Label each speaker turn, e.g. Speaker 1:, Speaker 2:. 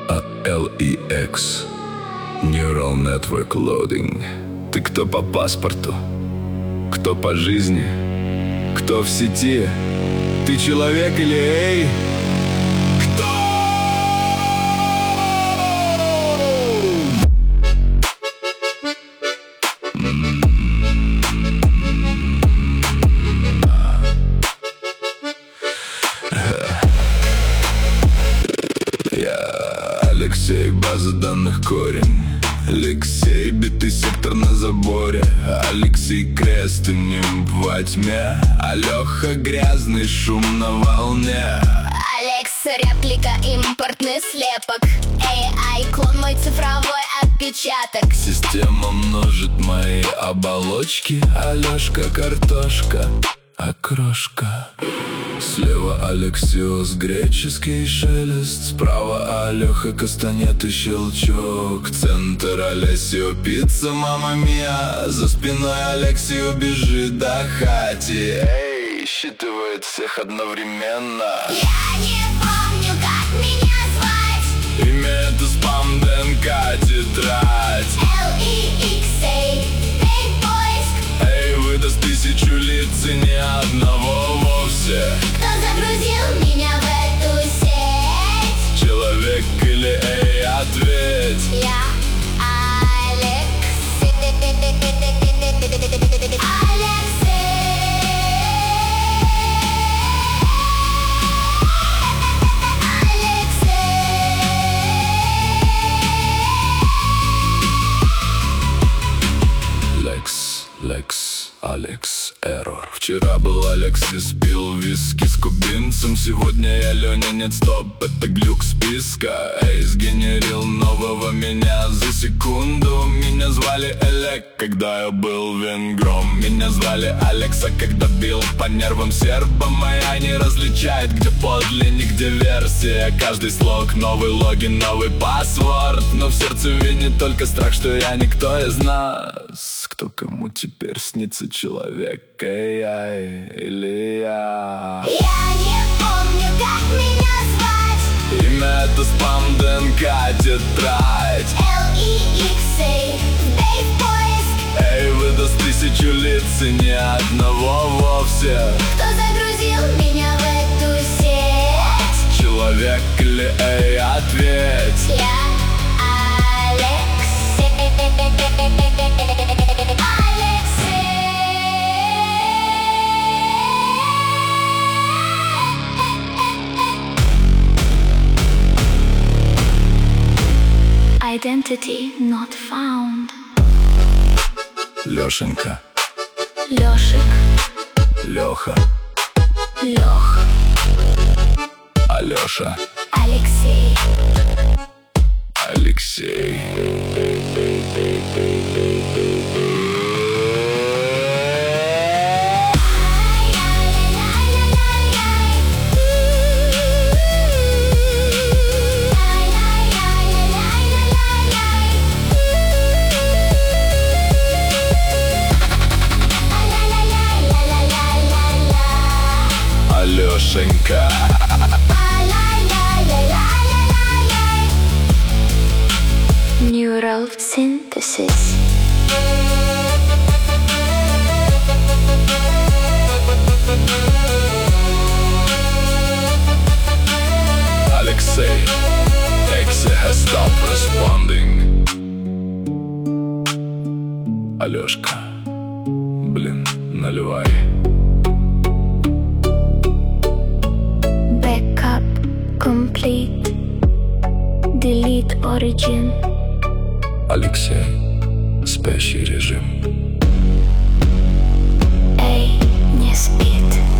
Speaker 1: LEX Neural Network Loading. Ты кто по паспорту? Кто по жизни? Кто в сети? Ты человек или эй? Алексей, база данных корень. Алексей, битый сектор на заборе. Алексей, крест и нимб во тьме. Алёха, грязный шум на волне.
Speaker 2: Алекс, реплика, импортный слепок. AI, клон, мой цифровой отпечаток.
Speaker 1: Система множит мои оболочки. Алёшка, картошка, окрошка. Слева Алексиос, греческий шелест. Справа Алёха, кастанет и щелчок. Центр Алесио, пицца, мама мия. За спиной Алексио бежит до хати. Эй, считывает всех одновременно.
Speaker 2: Я не помню, как меня звать.
Speaker 1: Имя это спам, ДНК, тетрадь.
Speaker 2: LEX, эй, поиск.
Speaker 1: Эй, выдаст 1000 лиц и ни одного вовсе.
Speaker 2: Кто загрузил меня в эту сеть?
Speaker 1: Человек или эй, ответь.
Speaker 2: Я Алекс.
Speaker 1: Лекс, Алекс, Эррор. Вчера был Алексис, пил виски с кубинцем. Сегодня я Леня, нет, стоп, это глюк списка. Эй, сгенерил нового меня за секунду. Меня звали Элек, когда я был венгром. Меня звали Алекса, когда бил по нервам сербам. Моя не различает, где подлинник, где версия. Каждый слог, новый логин, новый паспорт. Но в сердце винит только страх, что я никто из нас. Кто кому теперь снится человек, AI или я?
Speaker 2: Я не помню, как меня звать.
Speaker 1: Имя это спам, ДНК, тетрадь.
Speaker 2: LEX, эй, поиск.
Speaker 1: Эй, выдаст 1000 лиц и ни одного вовсе.
Speaker 2: Кто загрузил меня в эту сеть?
Speaker 1: Человек или эй, ответь.
Speaker 2: Я Алекс. Identity not found.
Speaker 1: Лешенька,
Speaker 2: Лёшик,
Speaker 1: Леха,
Speaker 2: Лёх,
Speaker 1: Алеша,
Speaker 2: Алексей.
Speaker 1: Алексей. Алешенька.
Speaker 2: Neural synthesis.
Speaker 1: Alexei, Exe has stopped responding. Алешка, блин, наливай.
Speaker 2: Backup complete. Delete origin.
Speaker 1: Алексей, спящий режим.
Speaker 2: Эй, не спит.